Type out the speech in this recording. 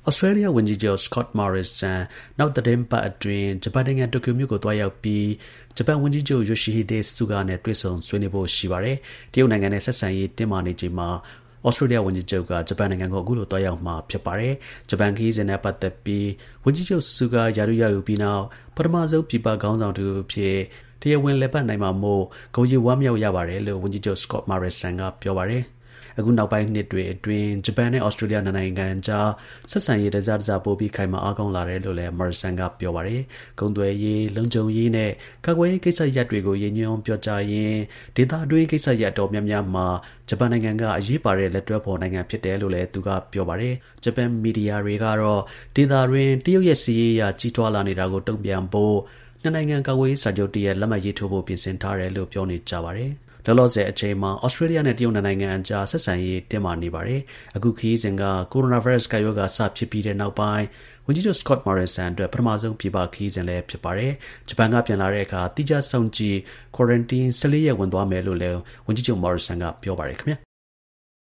Australia ဝန်ကြီးချုပ် Scott Morrison နောက်သီတင်းပတ်အတွင်းဂျပန်နိုင်ငံတိုကျိုမြို့ကိုသွားရောက်ပြီးဂျပန်ဝန်ကြီးချုပ် Yoshihide Suga နဲ့တွေ့ဆုံဆွေးနွေးဖို့ရှိပါတယ်။တရုတ်နိုင်ငံနဲ့ဆက်ဆံရေးတင်းမာနေချိန်မှာဩစတြေးလျဝန်ကြီးချုပ်ကဂျပန်နိုင်ငံကိုအခုလိုသွားရောက်မှာဖြစ်ပါတယ်။ဂျပန်ခရီးစဉ်နဲ့ပတ်သက်ပြီးဝန်ကြီးချုပ် Suga ရာထူးရယူပြီးနောက်ပထမဆုံးပြည်ပခေါင်းဆောင်တစ်ဦးအဖြစ်တရားဝင်လည်ပတ်နိုင်မှာမို့ဂုဏ်ယူဝမ်းမြောက်ရပါတယ်လို့ဝန်ကြီးချုပ် Scott Morrison ကပြောပါတယ်။အခုနောက်ပိုင်းနှစ်တွေအတွင်းဂျပန်နဲ့ဩစတြေးလျနိုင်ငံကြားဆက်ဆံရေးတစားပိုပြီးခိုင်မာအားကောင်းလာတယ်လို့လည်း Morrison ကပြောပါတယ်။ကုန်သွယ်ရေး၊လုံခြုံရေးနဲ့ကာကွယ်ရေးကိစ္စရပ်တွေကိုရည်ညွှန်းပြောကြားရင်းဒေသတွင်းကိစ္စရပ်တော်များများမှာဂျပန်နိုင်ငံကအရေးပါတဲ့လက်တွဲဖော်နိုင်ငံဖြစ်တယ်လို့လည်းသူကပြောပါတယ်။ဂျပန်မီဒီယာတွေကတော့ဒေသတွင်းတရုတ်ရဲ့စီးရေးအရကြီးထွားလာနေတာကိုတုံ့ပြန်ဖို့နှစ်နိုင်ငံကာကွယ်ရေးစာချုပ်တည်းရဲ့လက်မှတ်ရေးထိုးဖို့ပြင်ဆင်ထားတယ်လို့ပြောနေကြပါတယ်။လောလောဆယ်အချိန်မှာဩစတြေးလျနဲ့တရုတ်နိုင်ငံအကြားဆက်ဆံရေးတင်းမာနေပါတယ်။အခုခရီးစဉ်ကကိုရိုနာဗိုင်းရပ်စ်ကပ်ရောဂါစဖြစ်ပြီးတဲ့နောက်ပိုင်းဝန်ကြီးချုပ် Scott Morrison အတွက်ပထမဆုံးပြည်ပခရီးစဉ်လည်းဖြစ်ပါတယ်။ဂျပန်ကပြန်လာတဲ့အခါတိကျစောင့်ကြည့် quarantine 14 ရက်ဝင်သွားမယ်လို့လည်းဝန်ကြီးချုပ် Morrison ကပြောပါတယ်ခင်ဗျာ